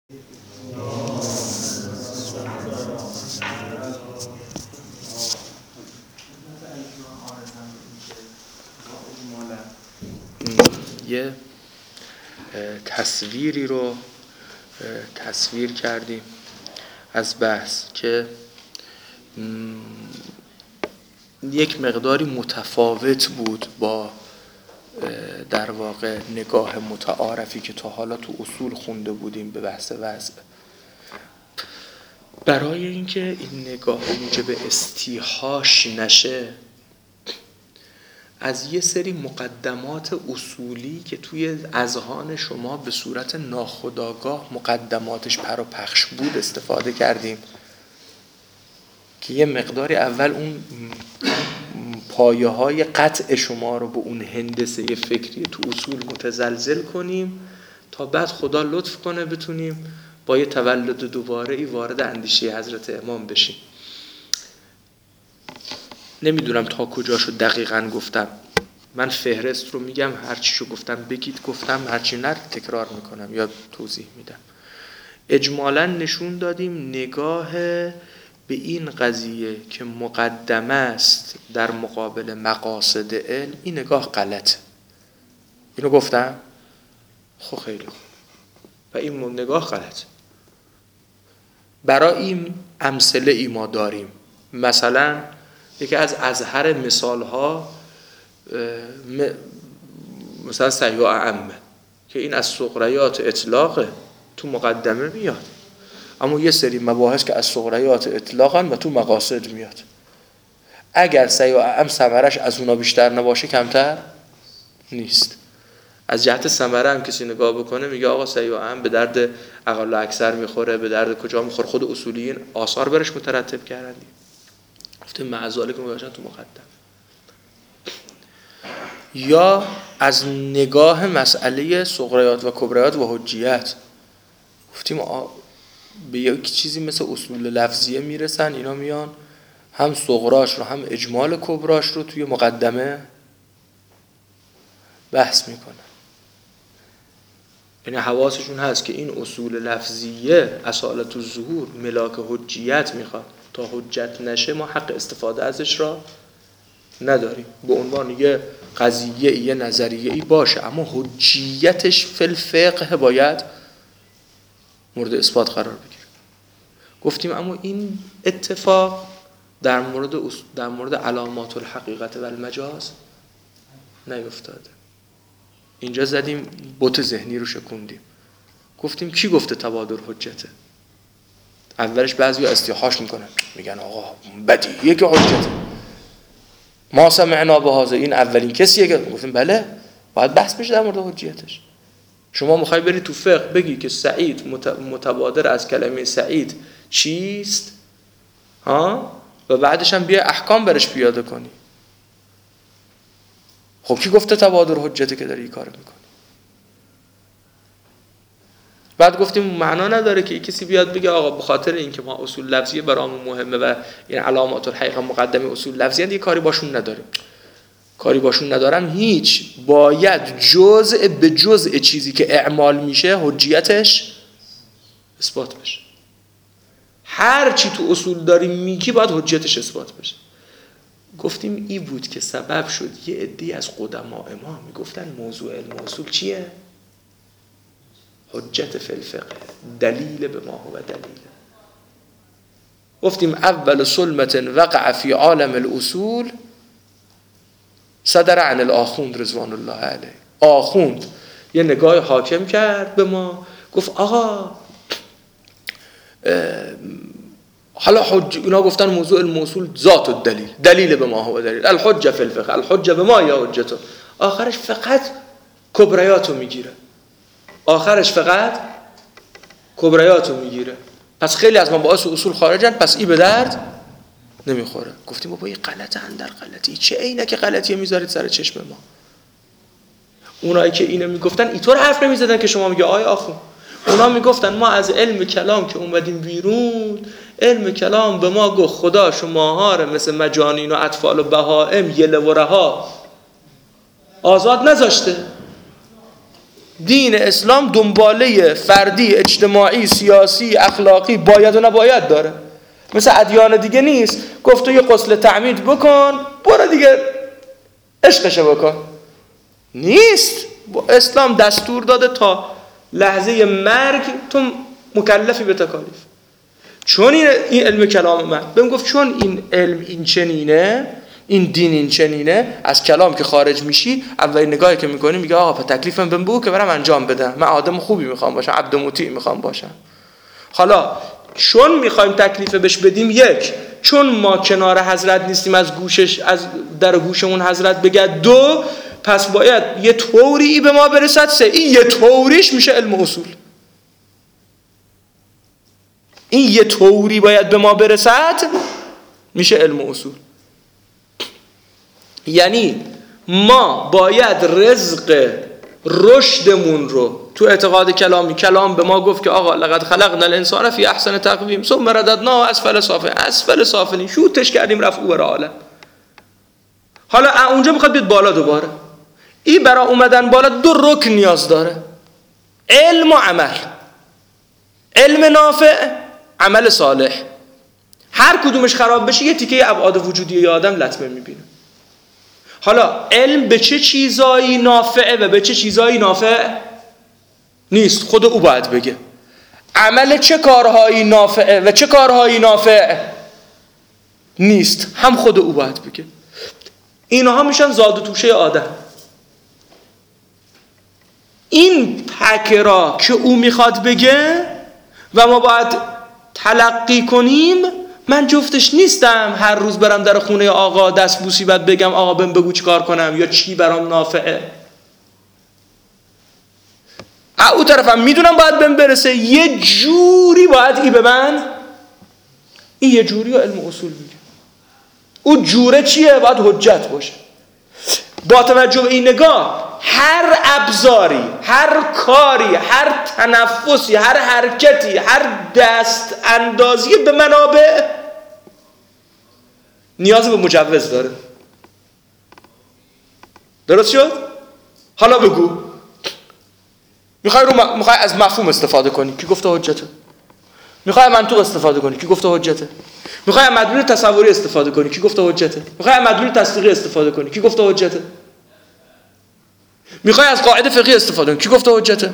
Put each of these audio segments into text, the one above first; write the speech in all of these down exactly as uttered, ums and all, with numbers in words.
یه تصویری رو تصویر کردیم از بحث که یک مقداری متفاوت بود با در واقع نگاه متعارفی که تا حالا تو اصول خونده بودیم به بحث وضع. برای اینکه این نگاه موجب استیحاش نشه، از یه سری مقدمات اصولی که توی اذهان شما به صورت ناخودآگاه مقدماتش پر و پخش بود استفاده کردیم که یه مقداری اول اون پایه های قطع شما رو به اون هندسه فکری تو اصول متزلزل کنیم تا بعد خدا لطف کنه بتونیم با یه تولد دوباره ای وارد اندیشه حضرت امام بشیم. نمیدونم تا کجاشو دقیقاً گفتم. من فهرست رو میگم، هر چیشو گفتم بگید، گفتم هرچی نه تکرار میکنم یا توضیح میدم. اجمالاً نشون دادیم نگاه به این قضیه که مقدمه است در مقابل مقاصد علم، این نگاه غلطه. اینو گفتم؟ خب خیلی خوب. و این نگاه غلطه. برای این امثله ای ما داریم. مثلا یکی از ازهر مثال ها مثلا سیاع عمه که این از صغریات اطلاقه، تو مقدمه میاد، اما یه سری مباحث که از صغریات اطلاقن و تو مقاصد میاد. اگر سیاع عم ثمرش از اونا بیشتر نباشه کمتر نیست. از جهت ثمره هم کسی نگاه بکنه میگه آقا سیاع عم به درد اقل و اکثر میخوره، به درد کجا میخوره، خود اصولیین آثار برش مترتب کردن. گفتیم معذاله که میباشن تو مقدم. یا از نگاه مسئله صغریات و کبریات و حجیت، گفتیم به یک چیزی مثل اصول لفظیه میرسن، اینا میان هم صغراش رو هم اجمال کبراش رو توی مقدمه بحث میکنن. یعنی حواسشون هست که این اصول لفظیه اصالت الظهور ملاک حجیت میخواد، تا حجت نشه ما حق استفاده ازش را نداریم. به عنوان یه قضیه یه نظریه ای باشه، اما حجیتش فی الفقه باید مورد اثبات قرار بگیره. گفتیم اما این اتفاق در مورد در مورد علامات الحقیقت و المجاز نیفتاده. اینجا زدیم بت ذهنی رو شکوندیم. گفتیم کی گفته تبادر حجته؟ اولش بعضیا استیحاش میکنن، میگن آقا بدیهیه که حجته، ما سمعنا بهذا، این اولین کسیه که گفتیم بله باید بحث بشه در مورد حجیتش. شما میخوای بری تو فقه بگی که سعید متبادر از کلمه سعید چیست ها و بعدش هم بیا احکام برش پیاده کنی. خب کی گفته تبادر حجته که داری این کارو میکنی؟ بعد گفتیم معنا نداره که کسی بیاد بگه آقا به خاطر اینکه ما اصول لفظیه برامون مهمه و این علامات الحقیقه مقدمه اصول لفظیه دیگه کاری باشون نداریم. کاری باشون ندارم هیچ، باید جزء به جزء چیزی که اعمال میشه حجیتش اثبات بشه. هر چی تو اصول داریم میگی باید حجیتش اثبات بشه. گفتیم این بود که سبب شد یه عده‌ای از قدما ما میگفتن موضوع علم اصول چیه؟ حجت فی الفقه، دلیل به ما هو دلیل. گفتیم اول سلمت وقع فی عالم الاصول صدر عن الاخوند رضوان الله علیه. آخوند یه نگاه حاکم کرد به ما، گفت آقا حالا حج، اینا گفتن موضوع الموصول ذات الدلیل، دلیل به ما هو دلیل، الحجه فی الفقه، الحجه به ما یا حجته. آخرش فقط کبریاتو میگیره، آخرش فقط کبریاتو میگیره. پس خیلی از مباحث اصول خارجن، پس ای به درد نمیخوره. گفتیم بابا این غلطه اندر غلطی، چه عینک غلطیه میذارید سر چشم ما؟ اونایی که اینو میگفتن اینطور حرف نمیزدن که شما میگه آی آخو. اونا میگفتن ما از علم کلام که اومدیم بیرون، علم کلام به ما گفت خدا شماها رو مثل مجانین و اطفال و بهائم یله و رها آزاد نذاشته. دین اسلام دنباله فردی، اجتماعی، سیاسی، اخلاقی، باید و نباید داره. مثل ادیان دیگه نیست گفت تو یه غسل تعمید بکن برو دیگه عشقشو بکن. نیست. اسلام دستور داده تا لحظه مرگ تو مکلفی به تکالیف. چون این, این علم کلام من بهم گفت چون این علم این چنینه، این دین این چنینه، از کلام که خارج میشی اولین نگاهی که میکنی میگه آقا پس تکلیفم بهم بگو که برم انجام بدم، من آدم خوبی میخوام باشم، عبد مطیع میخوام باشم. حالا چون میخوایم تکلیف بهش بدیم، یک چون ما کنار حضرت نیستیم از گوشش از در گوشمون حضرت بگه، دو پس باید یه طوری به ما برسد، سه این یه طوریش میشه علم اصول. این یه طوری باید به ما برسد میشه علم اصول. یعنی ما باید رزق رشدمون رو تو اعتقاد کلامی، کلام به ما گفت که آقا لقد خلقنا الانسان فی احسن تقویم ثم رددناه اسفل سافلین، اسفل سافلین شوتش کردیم رفع او بر عالم. حالا اونجا میخواد بیاد بالا دوباره. این برای اومدن بالا دو رکن نیاز داره، علم و عمل. علم نافع، عمل صالح. هر کدومش خراب بشه یه تیکه ابعاد وجودی ی آدم لطمه میبینه. حالا علم به چه چیزایی نافعه و به چه چیزایی نافع نیست خود او باید بگه. عمل چه کارهایی نافعه و چه کارهایی نافع نیست هم خود او باید بگه. اینها میشن زاد و توشه آدم. این پکه را که او میخواد بگه و ما باید تلقی کنیم. من جفتش نیستم هر روز برم در خونه آقا دست بوسی بعد بگم آقا بهم بگو چی کار کنم یا چی برام نافعه. او طرفم میدونم باید بهم برسه، یه جوری باید ای به من، این یه جوری و علم اصول میگه. او جوره چیه؟ باید حجت باشه. با توجه به این نگاه هر ابزاری، هر کاری، هر تنفسی، هر حرکتی، هر دست اندازی به منابع نیاز به مجوز داره. درست شد؟ حالا بگو میخوای رو م... میخوای از مفهوم استفاده کنی کی گفته حجته؟ میخوای منطق استفاده کنی کی گفته حجته؟ میخوای مدلول تصوری استفاده کنی کی گفته حجته؟ میخوای مدلول تصدیقی استفاده کنی کی گفته حجته؟ میخوای از قاعده فقهی استفاده کنی کی گفته حجته؟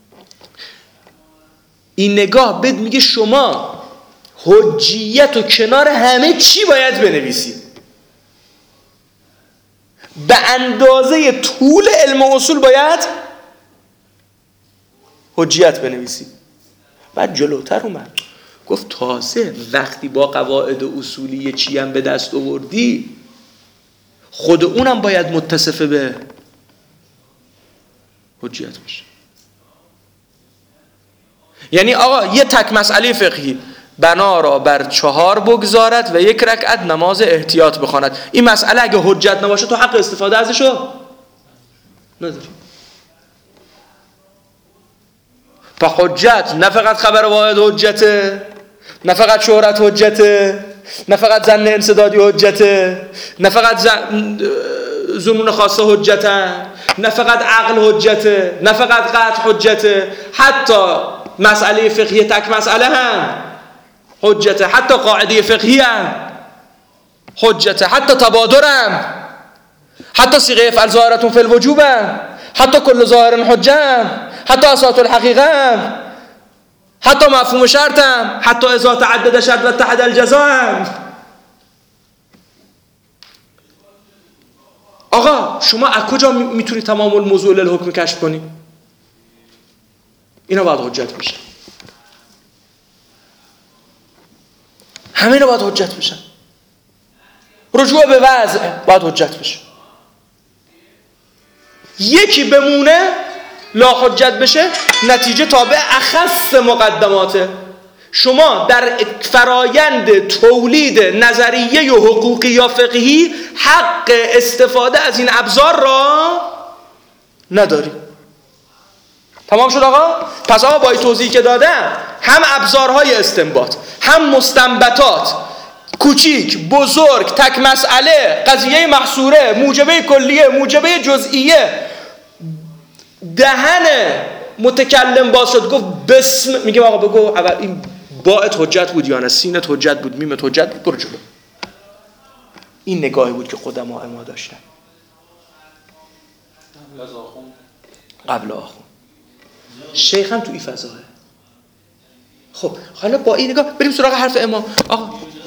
این نگاه بد میگه شما حجیت و کنار همه چی باید بنویسید. به اندازه طول علم اصول باید حجیت بنویسید. بعد جلوتر اومد گفت تازه وقتی با قواعد اصولی چی هم به دست آوردی خود اونم باید متصف به حجیت باشه. یعنی آقا یه تک مسئله فقهی بنا را بر چهار بگذارد و یک رکعت نماز احتیاط بخواند، این مسئله اگه حجت نباشه تو حق استفاده ازشو نداری. پا حجت نه فقط خبر واحد حجته، نه فقط شهرت حجته، نه فقط ظن انسدادی حجته، نه فقط ظنون خاصه حجته، نه فقط عقل حجته، نه فقط قطع حجته، حتی مسئله فقهی تک مسئله هم حجته، حتی قاعده فقهی هم حجته، حتی تبادر هم، حتی صیغه افعل ظاهرتون فی الوجوب هم، حتی کل ظاهر حجه هم، حتی اساس الحقیقه هم، حتی مفهوم شرط هم، حتی اذا تعدد شرط و اتحد الجزاء هم. آقا شما از کجا میتونی تمام الموضوع للحکم کشف کنی؟ اینا باید حجت بشن. همه اینا باید حجت بشن. رجوع به وضع باید حجت بشه. یکی بمونه لا حجت بشه نتیجه تابع اخص مقدماته. شما در فرایند تولید نظریه و حقوقی یا فقهی حق استفاده از این ابزار را نداری. تمام شد آقا؟ پس آقا با این توضیحی که دادم هم ابزارهای استنباط هم مستنبطات کوچیک بزرگ تک مسئله قضیه محصوره موجبه کلیه موجبه جزئیه دهن متکلم باز شد گفت بسم، میگه آقا بگو اول این باءت حجت بود یا نه، سینت حجت بود، میمت حجت بود، برو جلو. این نگاهی بود که قدماء ما داشتن قبل از آخون. قبل آخون شیخ هم تو این فضاه. خب حالا با این نگاه بریم سراغ حرف امام. آقا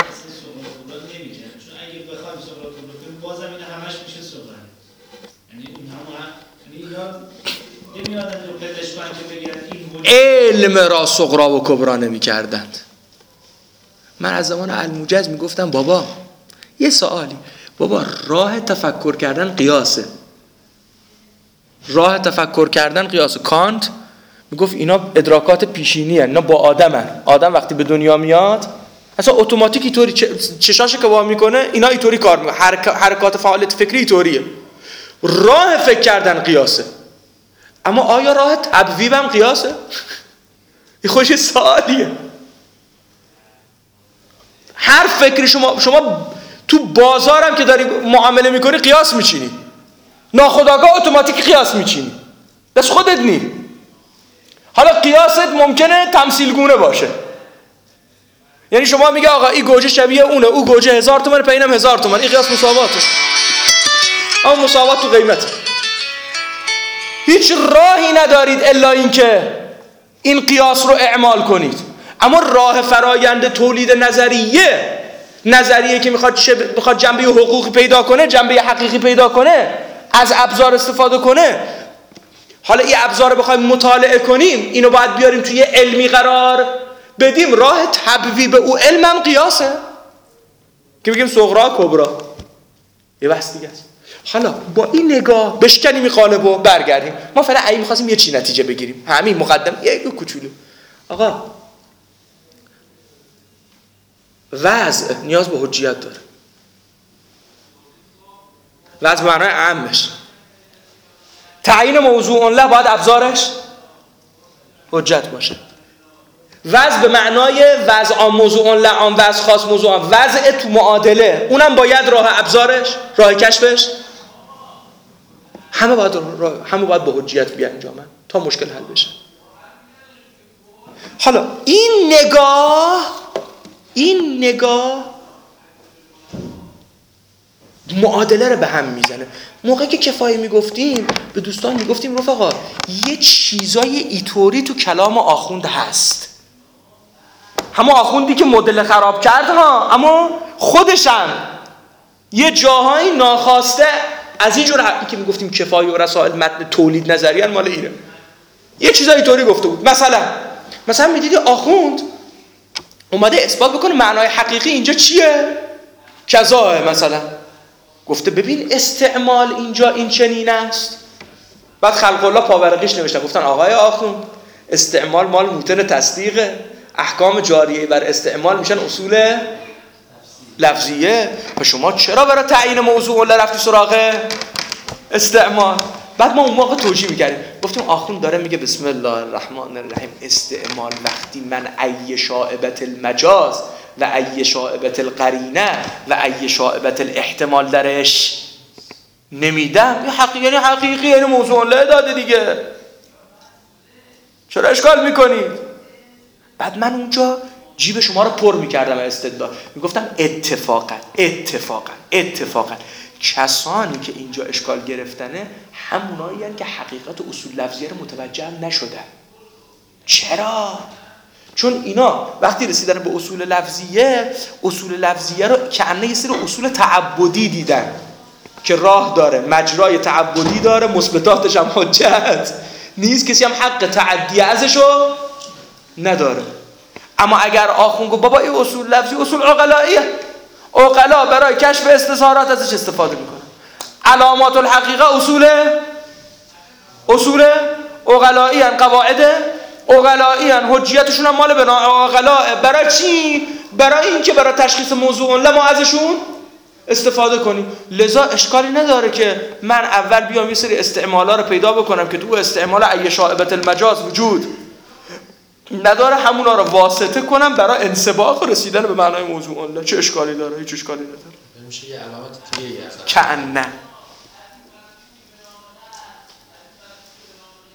بازم این همش میشه صغرا، یعنی این همه نمیادن رو پدش کنن که بگیرن این علم را صغرا و کبرا نمی کردند. من از زمان الموجز میگفتم بابا یه سوالی، بابا راه تفکر کردن قیاسه، راه تفکر کردن قیاسه. کانت میگفت اینا ادراکات پیشینی هن، اینا با آدم هن. آدم وقتی به دنیا میاد اصلا اتوماتیک اینطوری چشاش که وا میکنه اینا اینطوری کار میکنه، حرکات فعالیت فکری اینطوریه. راه فکر کردن قیاسه، اما آیا راه تبویب هم قیاسه؟ این خوش سوالیه. هر فکری شما شما تو بازارم که داری معامله میکنی قیاس میچینی، ناخودآگاه اتوماتیک قیاس میچینی، بس خودت نی. حالا قیاست ممکنه تمثیل گونه باشه، یعنی شما میگه آقا این گوجه شبیه اونه، او گوجه هزار تومن، پینم هزار تومن، این قیاس مساواته، اما مساوات تو قیمته. هیچ راهی ندارید الا اینکه این قیاس رو اعمال کنید. اما راه فرایند تولید نظریه، نظریه که میخواد میخواد جنبه حقوقی پیدا کنه، جنبه حقیقی پیدا کنه، از ابزار استفاده کنه. حالا این ابزار رو بخوایم مطالعه کنیم، اینو باید بیاریم توی علمی قرار بدیم. راه تبویب او علمم قیاسه که بگیم صغرا کبرا، یه بحث دیگه است. حالا با این نگاه بشکنیم این قالب و برگردیم. ما فعلا ای می‌خواستیم یه چی نتیجه بگیریم، همین مقدم یه کوچولو. آقا وضع نیاز به حجیت داره، وضع به معنای عامش. تعیین موضوع له باید ابزارش حجت باشه. وضع به معنای وضع عام موضوع له عام، وضع خاص موضوع عام، وضع تو معادله، اونم باید راه ابزارش، راه کشفش، همه باید همه باید با حجیت بیانجامن تا مشکل حل بشه. حالا این نگاه این نگاه معادله رو به هم میزنه. موقعی که کفایه میگفتیم به دوستان میگفتیم رفقا یه چیزای ایطوری تو کلام آخوند هست، همون آخوندی که مدل خراب کرد ها، اما خودشم یه جاهایی ناخواسته از این جور حقی که میگفتیم کفایه و رسائل متن تولید نظریه مال اینه، یه چیزای ایطوری گفته بود. مثلا مثلا میدیدی آخوند اومده اثبات بکنه معنای حقیقی اینجا چیه؟ کذا. مثلا گفته ببین استعمال اینجا این چنین است. بعد خلق الله پاورقیش نوشتن گفتن آقای آخوند استعمال مال موتن تصدیقه، احکام جاریه بر استعمال میشن اصول لفظیه، پس شما چرا برای تعیین موضوع له رفتی سراغ استعمال؟ بعد ما اون موقع توجیه میکردیم گفتیم آخوند داره میگه بسم الله الرحمن الرحیم استعمال وقتی من ای شائبت المجاز و ای شائبت القرینه و ای شائبت الاحتمال درش نمیدم، یه حقیقی یعنی حقیقی یعنی موضوع له داده دیگه، چرا اشکال میکنید؟ بعد من اونجا جیب شما رو پر میکردم استدلال، میگفتم اتفاقا اتفاقا اتفاقا کسانی که اینجا اشکال گرفتنه همونایی هستند که حقیقت اصول لفظیه رو متوجه نشدن. چرا؟ چون اینا وقتی رسیدن به اصول لفظیه، اصول لفظیه رو کأنه یه سری اصول تعبدی دیدن که راه داره، مجرای تعبدی داره، مثبتاتش هم حجت نیست، کسی هم حق تعدی ازشو نداره. اما اگر آخوند گفت بابا این اصول لفظی اصول عقلاییه، عقلا برای کشف استظهارات ازش استفاده میکنه، علامات الحقیقه اصول اصول عقلایی ان، قواعد عقلایی ان، حجیتشون هم مال بنا عقلا. برای چی؟ برای اینکه برای تشخیص موضوع له ما ازشون استفاده کنیم. لذا اشکالی نداره که من اول بیام یه سری استعمالا رو پیدا بکنم که تو استعمال ای شائبت المجاز وجود نداره، همونا رو واسطه کنم برای انسباق و رسیدن به معنای موضوع له. چه اشکالی داره؟ هیچ اشکالی نداره. میشه یه علامت دیگه کأنه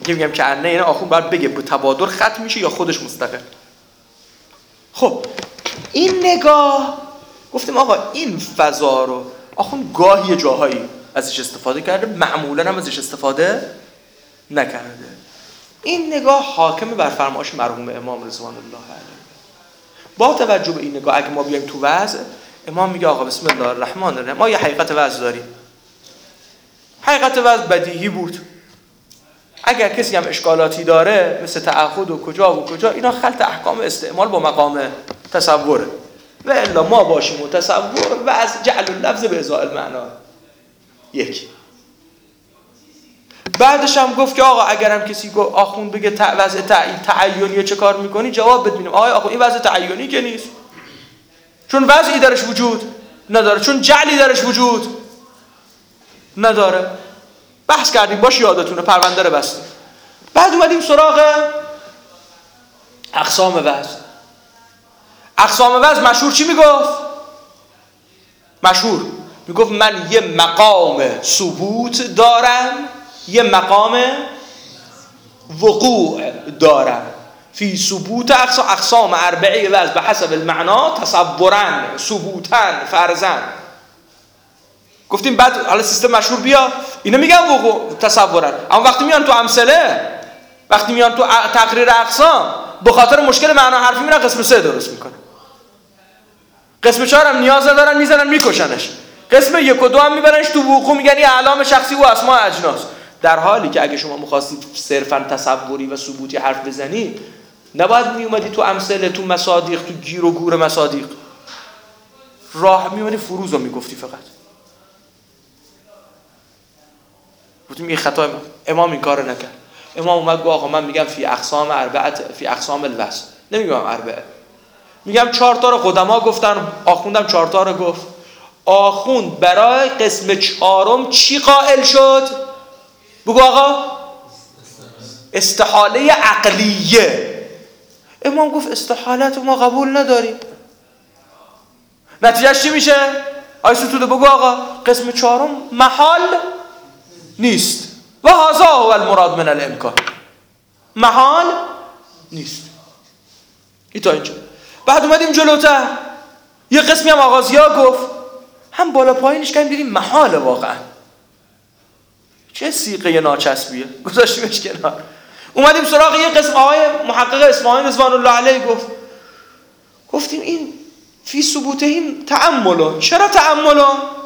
که میگم که نه، یعنی آخوند باید بگه به تبادر ختم میشه یا خودش مستقل. خب این نگاه گفتیم آقا این فضا رو آخوند گاهی جاهایی ازش استفاده کرده، معمولا هم ازش استفاده نکرده. این نگاه حاکم بر فرمایش مرحوم امام رضوان الله علیه. با توجه به این نگاه اگه ما بیایم تو وضع، امام میگه آقا بسم الله الرحمن الرحیم، ما یه حقیقت وضع داریم. حقیقت وضع بدیهی بود. اگر کسی هم اشکالاتی داره مثل تعهد و کجا و کجا، اینا خلط احکام استعمال با مقام تصوره. و الا ما باشیم و تصور و از جعل اللفظ به ازاء المعنا. یک. بعدش هم گفت که آقا اگرم کسی گفت آخوند بگه وضع تعینی چه کار میکنی، جواب بدیم آقا آقا این وضع تعینی که نیست، چون وضعی درش وجود نداره، چون جعلی درش وجود نداره. بحث کردیم باش، یادتونه پرونده رو بستیم. بعد اومدیم سراغ اقسام وضع. اقسام وضع مشهور چی میگفت؟ مشهور میگفت من یه مقام ثبوت دارم، یه مقام وقوع دارم. فی ثبوت اقسام اقسام اربعه وضع به حسب المعنا تصورن ثبوتن فرضن. گفتیم بعد حالا سیستم مشهور بیا، اینا میگن وقوع تصورن، اما وقتی میان تو امثله، وقتی میان تو تقریر اقسام، به خاطر مشکل معنا حرفی میرن قسم سه درست میکنن. قسم چهار هم نیاز ندارن، میزنن میکشنش. قسم یک و دو هم میبرنش تو وقوع، میگن این اعلام شخصی و اسماء اجناس. در حالی که اگه شما میخواستید صرفا تصوری و ثبوتی حرف بزنید، نباید میومدی تو امثله، تو مصادیق، تو گیر و گور مصادیق راه میومدی فروز رو میگفتی فقط. گفتیم این خطا امام. امام این کار نکرد. امام اومد گفت آقا من میگم فی اقسام اربعه، فی اقسام الوصف، نمیگم اربعه، میگم چهار تا رو قدما گفتن، آخوندم چهار تا رو گفت. آخوند برای قسم چهارم چی قائل شد؟ بگو آقا. استحاله عقلیه. امام گفت استحالت ما قبول نداریم. نتیجهش چی میشه؟ آی ستوده بگو آقا قسم چهارم محال نیست و هذا هو المراد من الامکان. محال نیست. این تا اینجا. بعد اومدیم جلوتر، یه قسمی هم آغازیا گفت، هم بالا پایینش کردیم دیدیم محال واقعا. چه سیغه ناچسبیه، گذاشتیمش کنار. اومدیم سراغ یه قسم آقای محقق اصفهانی رضوان الله علیه گفت، گفتیم این فی ثبوتهم تأمل. چرا تأمل؟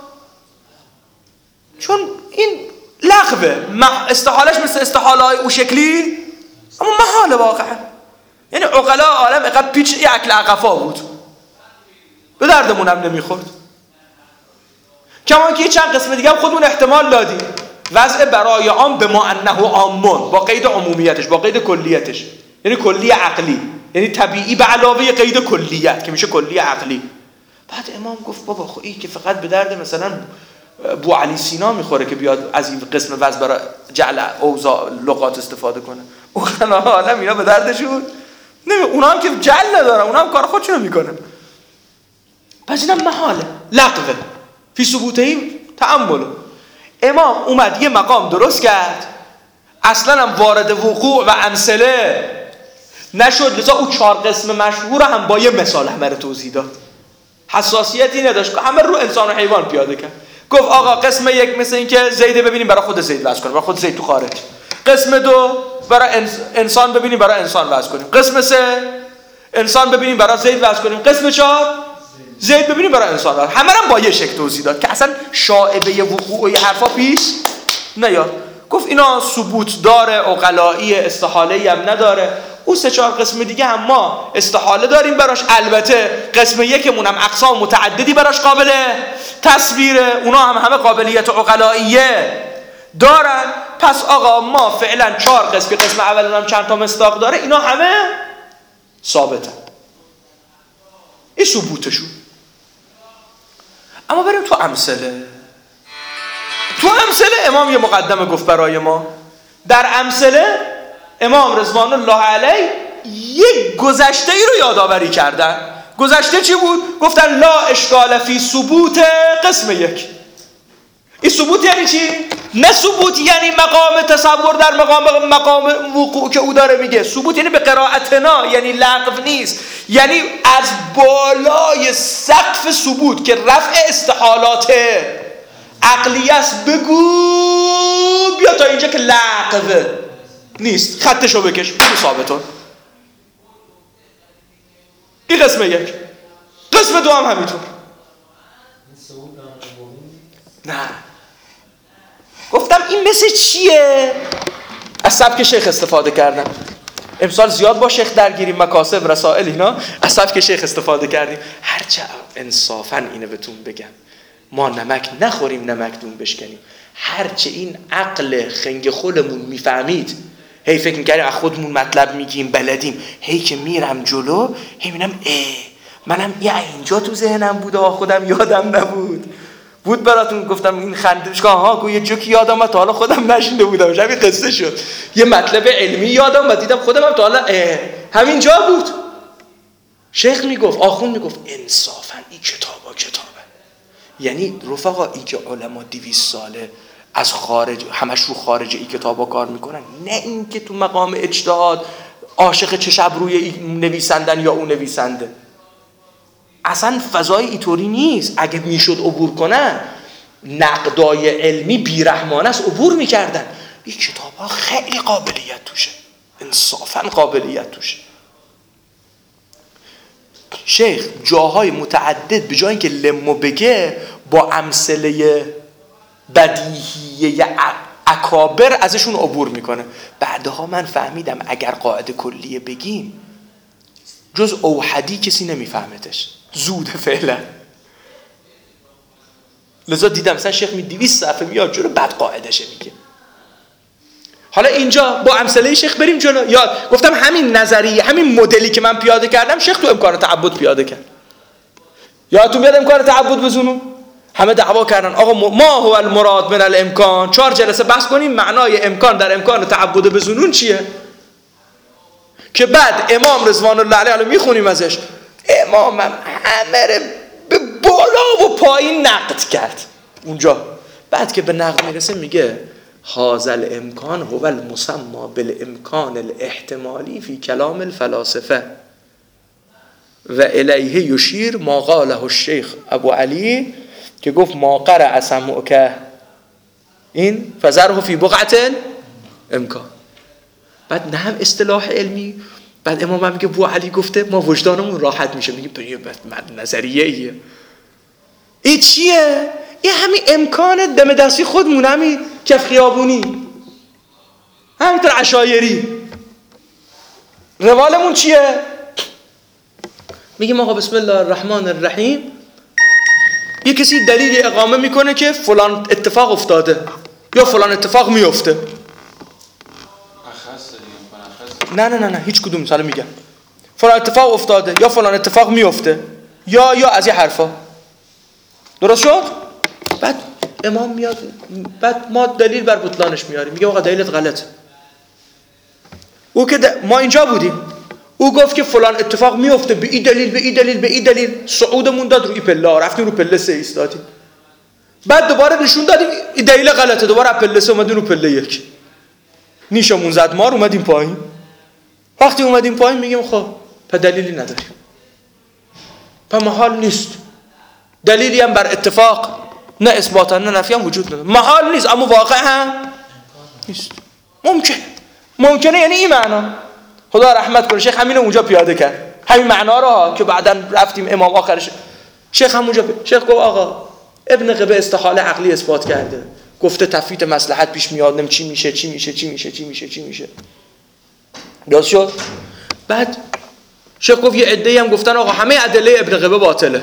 چون این لغوه، استحالش مثل استحالهای او شکلی، اما محال واقعا. یعنی عقلا عالم اقدر پیچ یه عقل عقفا بود، به دردمون هم نمیخورد. کما که یه چند قسم دیگه هم خودمون احتمال دادیم. وضع برای عام به ما انه عامون، با قید عمومیتش، با قید کلیتش، یعنی کلی عقلی، یعنی طبیعی به علاوه قید کلیت که میشه کلی عقلی. بعد امام گفت بابا خب این که فقط به درد مثلا بو علی سینا میخوره که بیاد از این قسم وضع برای جعل اوضاع لغات استفاده کنه. اون عالم اینا به دردشون نمی، اونا هم که جعل ندارن، اونا هم کار خودشونو میکنن. پس اینم محاله، لغوه، فی ثبوتهم تأمل. امام اومد یه مقام درست کرد، اصلا هم وارد وقوع و امثله نشد، لذا او چهار قسم مشهور هم با یه مثال همه رو توضیح داد. حساسیتی نداشت، همه رو انسان و حیوان پیاده کرد. گفت آقا قسم یک مثل این که زید ببینیم برای خود زید وضع کنیم، برای خود زید تو خارج. قسم دو برای انسان ببینیم برای انسان وضع کنیم. قسم سه انسان ببینیم برای زید وضع کنیم. قسم چهار زید ببینیم برای انسان وضع. همه رو با یه شکل توضیح داد که اصلا شائبه وقوع و حرفا پیش نیاد. گفت اینا ثبوت داره، عقلایی، استحاله هم نداره. او سه چهار قسم دیگه هم ما استحاله داریم براش، البته قسم یکمون هم اقسام متعددی براش قابل تصویره، اونا هم همه قابلیت عقلاییه دارن. پس آقا ما فعلا چهار قسم که قسم اول هم چند تا مصداق داره، اینا همه ثابتن. این ثبوتشون. اما بریم تو امثله. تو امثله امام یه مقدمه گفت برای ما. در امثله امام رضوان الله علیه یک گذشته ای رو یادآوری کردن. گذشته چی بود؟ گفتن لا اشکال فی ثبوت قسم یک. این ثبوت یعنی چی؟ نه ثبوت یعنی مقام تصور در مقام مقام وقوع که او داره میگه. ثبوت یعنی به قرائتنا، یعنی لغو نیست، یعنی از بالای سقف ثبوت که رفع استحالات عقلی است بگو بیا تا اینجا که لغو نیست، خطشو بکش بگو ثابتون. این قسم یک. قسم دو هم همینطور. نه گفتم این مثل چیه؟ از سبک شیخ استفاده کردم. امسال زیاد با شیخ درگیریم، مکاسب رسائل اینا، از سبک شیخ استفاده کردیم. هرچه انصافا اینو بهتون بگم، ما نمک نخوریم نمک دون بشکنیم. هرچه این عقل خنگ خلمون میفهمید، هی فکر میکردیم از خودمون مطلب میگیم بلدیم، هی که میرم جلو هی میبینم اه منم یه اینجا تو ذهنم بود آه خودم یادم نبود. بود براتون گفتم این خندش که ها گویا جوکی یادم اومد تا حالا خودم نشینده بودم، همین قصه شد. یه مطلب علمی یادم اومد دیدم خودم هم تا حالا همین جا بود. شیخ میگفت، آخوند میگفت انصافا این کتابا کتابه. یعنی رفقا این که علما دویست ساله از خارج همش رو خارج این کتابا کار میکنن، نه این که تو مقام اجتهاد عاشق چه شب روی نویسندن یا اون نویسنده. اصلا فضای اینطوری نیست. اگه میشد عبور کنن نقدای علمی بیرحمانه است عبور میکردن. این کتاب ها خیلی قابلیت توشه، انصافا قابلیت توشه. شیخ جاهای متعدد به جای اینکه لمو بگه با امثله بدیهیه اکابر ازشون عبور میکنه. بعدها من فهمیدم اگر قاعده کلیه بگیم جز اوحدی کسی نمیفهمتش، زوده فعلا. لذا دیدم مثلا شیخ می دویست صفحه میاد جلو بعد قاعدشه میگه. حالا اینجا با امثله شیخ بریم جلو. یا گفتم همین نظریه، همین مدلی که من پیاده کردم شیخ تو امکان تعبد پیاده کرد. یادتون میاد امکان تعبد بزنون؟ همه دعوا کردن آقا ما هو المراد من الامکان. چهار جلسه بحث کنیم معنای امکان در امکان تعبد بزنون چیه، که بعد امام رضوان الله علیه میخونیم ازش، امام هم همه رو به بالا و پایین نقد کرد اونجا. بعد که به نقد میرسه میگه هذا امکان هو المسمى بالامکان الاحتمالی فی کلام الفلاسفه و الیه یشیر ما قاله الشیخ ابو علی که گفت ما قرأ سمعک این فذره فی بقعة امکان. بعد نه هم اصطلاح علمی. بعد امام هم میگه ابو علی گفته ما وجدانمون راحت میشه. میگیم تو یه نظریه ایه. این چیه؟ این همین امکان دم دستی خودمون، همین کف خیابونی، همینطور عشایری. روالمون چیه؟ میگیم آقا بسم الله الرحمن الرحیم، یه کسی دلیل اقامه میکنه که فلان اتفاق افتاده یا فلان اتفاق میفته. نه نه نه نه هیچ کدوم. مثلا میگم فلان اتفاق افتاده یا فلان اتفاق میفته یا یا از این حرفا. درست شد؟ بعد امام میاد، بعد ما دلیل بر بطلانش میاریم، میگه آقا دلیلت غلطه. او که ما اینجا بودیم، او گفت که فلان اتفاق میفته به این دلیل به این دلیل به این دلیل، صعودمون داد روی پله، رفتیم رو پله سه ایستادیم. بعد دوباره نشون دادیم این دلیل غلطه، دوباره پله سه اومدیم رو پله یک، نیشمون زد مار، اومدیم پایین. وقتی اومدیم پایین میگیم خب پس دلیلی نداریم، پس محال نیست. دلیلی هم بر اتفاق نه اثباتا نه نفی هم وجود نداره، محال نیست اما واقع هم نیست. ممکن ممکنه یعنی این معنا. خدا رحمت کنه شیخ همینو اونجا پیاده کرد، همین معنا رو که بعداً رفتیم امام آخرش شیخ هم اونجا پی... شیخ گفت آقا ابن قبه استحاله عقلی اثبات کرده، گفته تفویت مصلحت پیش میاد، نم چی میشه چی میشه چی میشه چی میشه چی میشه درست شد. بعد شیخ گفت یه عده‌ای هم گفتن آقا همه ادله ابن قبه باطله.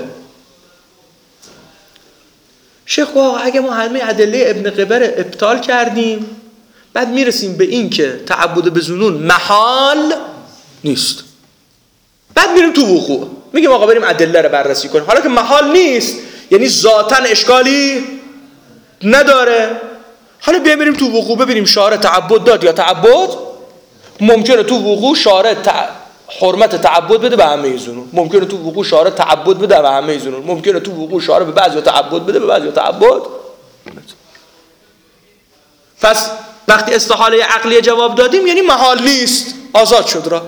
شیخ گفت آقا اگه ما همه ادله ابن قبه رو ابطال کردیم، بعد میرسیم به این که تعبد به ظنون محال نیست، بعد میریم تو وقوع، میگیم آقا بریم ادله رو بررسی کنیم. حالا که محال نیست یعنی ذاتاً اشکالی نداره، حالا بیایم بریم تو وقوع ببینیم شارع تعبد داد یا تعبد. ممکنه تو وقوع شارع تع... حرمت تعبد بده به همه ظنون، ممکنه تو وقوع شارع تعبد بده به همه ظنون، ممکنه تو وقوع شارع به بعضی تعبد بده به بعضی تعبد. پس وقتی استحاله عقلیه جواب دادیم یعنی محال نیست، آزاد شد را.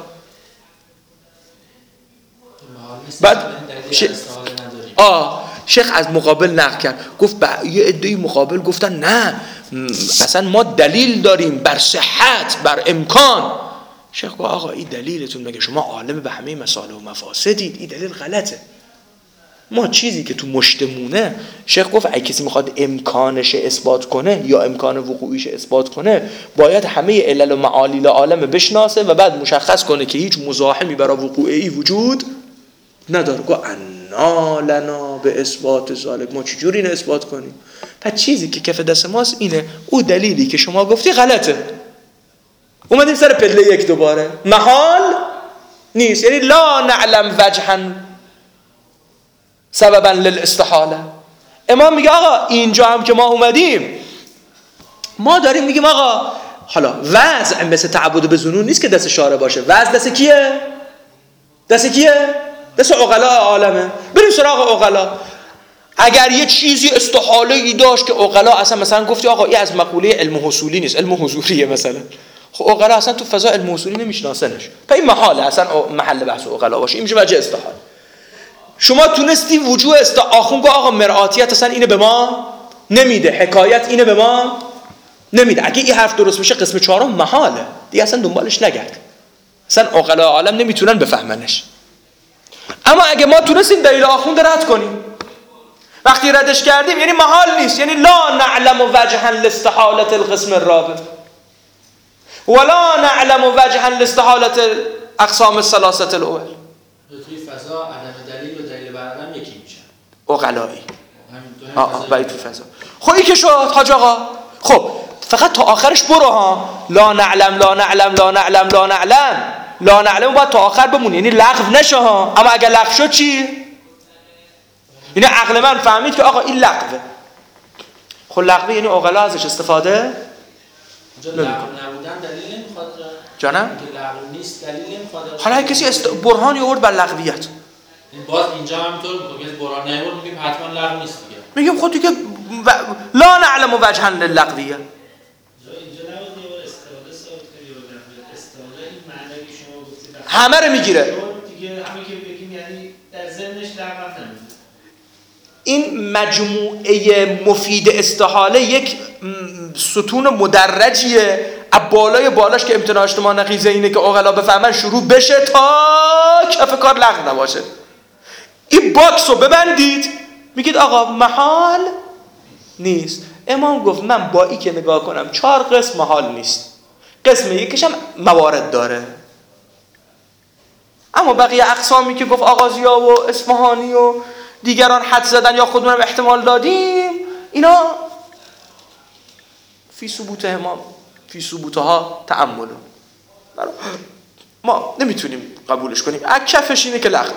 بعد ش... آه شیخ از مقابل نقل کرد، گفت با... یه عده‌ای مقابل گفتن نه مثلا ما دلیل داریم بر صحت بر امکان. شیخ گفت آقا این دلیلتون مگه شما عالم به همه مصالح و مفاسدید؟ این دلیل غلطه. ما چیزی که تو مشتمونه، شیخ گفت اگه کسی میخواد امکانش اثبات کنه یا امکان وقوعیش اثبات کنه باید همه علل و معالیل عالم بشناسه و بعد مشخص کنه که هیچ مزاحمی برای وقوعی وجود نداره. گفت انا لنا به اثبات ذالک، ما چجوری اینو اثبات کنیم؟ پس چیزی که کف دست ماست اینه، او دلیلی که شما گفتی غلطه. اومدیم سر پله یک دوباره، محال نیست، یعنی لا نعلم وجها سببا للاستحاله. امام میگه آقا اینجا هم که ما اومدیم ما داریم میگیم آقا حالا وضع مثل تعبد به ظنون نیست که دست شارع باشه، وضع دست کیه؟ دست کیه؟ دست عقلا عالمه. بریم سراغ عقلا. اگر یه چیزی استحاله ای داشت که عقلا اصلا مثلا گفتی آقا این از مقوله علم حصولی نیست، علم حضوریه مثلا، خب عقلا اصلا تو فضا علم حصولی نمیشناسنش، پس این محاله اصلا محل بحث عقلا باشه، این میشه وجه استحاله. شما تونستی وجوه است آخون گفت آقا مرآتیت اصلا اینه به ما نمیده، حکایت اینه به ما نمیده. اگه این حرف درست بشه قسم چهارم محاله دیگه، اصلا دنبالش نگرد، اصلا عقلا عالم نمیتونن بفهمنش. اما اگه ما تونستیم دلیل آخوند رد کنیم، وقتی ردش کردیم یعنی محال نیست، یعنی لا نعلم وجها لاستحاله القسم الرابع ولا نعلم وجها لاستحاله اقسام الثلاثه الاول. توی فضا عدم دلیل و دلیل بر عدم یکی میشن عقلایی. آه باید تو فضا. خب این که شد حاج آقا، خب فقط تا آخرش برو ها، لا نعلم لا نعلم لا نعلم لا نعلم لا نعلم باید تا آخر بمونه، یعنی لغو نشه ها. اما اگر لغو شد چی؟ یعنی عقل من فهمید که آقا این لغوه. خب لغوه یعنی عقلا ازش استفاده اونجا لغو نبودن دلیل نمیخواد جانم؟ که لغو نیست دلیل نمیخواد. حالا کسی است... برهانی آورد بر لغویت، باز اینجا هم طور میگه که برهان نیورد میگیم حتما لغو نیست دیگه. میگیم خود دیگه و... لا نعلم وجها للغویه. همه رو میگیره دیگه، همه که بگیم یعنی در ذهنش لغو نمیده. این مجموعه مفید استحاله یک ستون مدرجیه، از بالای بالاش که امتناع اجتماع نقیضه اینه که عقلا بفهمن شروع بشه تا کف کار لغو نباشه. این باکس رو ببندید، میگید آقا محال نیست. امام گفت من با این که نگاه کنم چهار قسم محال نیست، قسم یکیش هم موارد داره. اما بقیه اقسامی که گفت آغازیا و اصفهانی و دیگران حد زدن یا خودمونم احتمال دادیم، اینا فی ثبوت امام فی ثبوتها تأمل، ما نمیتونیم قبولش کنیم، کفش اینه که لغوه.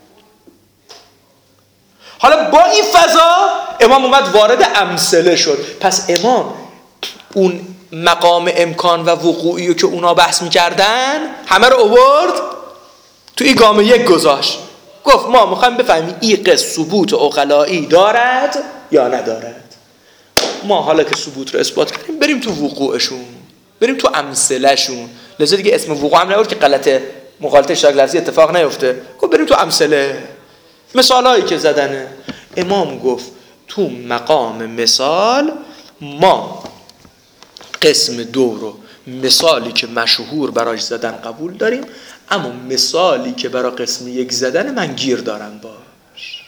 حالا با این فضا امام اومد وارد امثله شد. پس امام اون مقام امکان و وقوعی که اونا بحث میکردن همه رو آورد تو این گام یک گذاشت، گفت ما میخوایم بفهمیم این قصه ثبوت عقلایی دارد یا ندارد. ما حالا که ثبوت رو اثبات کردیم بریم تو وقوعشون، بریم تو امثله شون. لذا دیگه اسم وقوع هم نبود که غلط مغالطه اشتراک لفظی اتفاق نیفته، گفت بریم تو امثله، مثالایی که زدنه. امام گفت تو مقام مثال ما قسم دو رو مثالی که مشهور براش زدن قبول داریم، اما مثالی که برای قسم یک زدن من گیر دارم باش.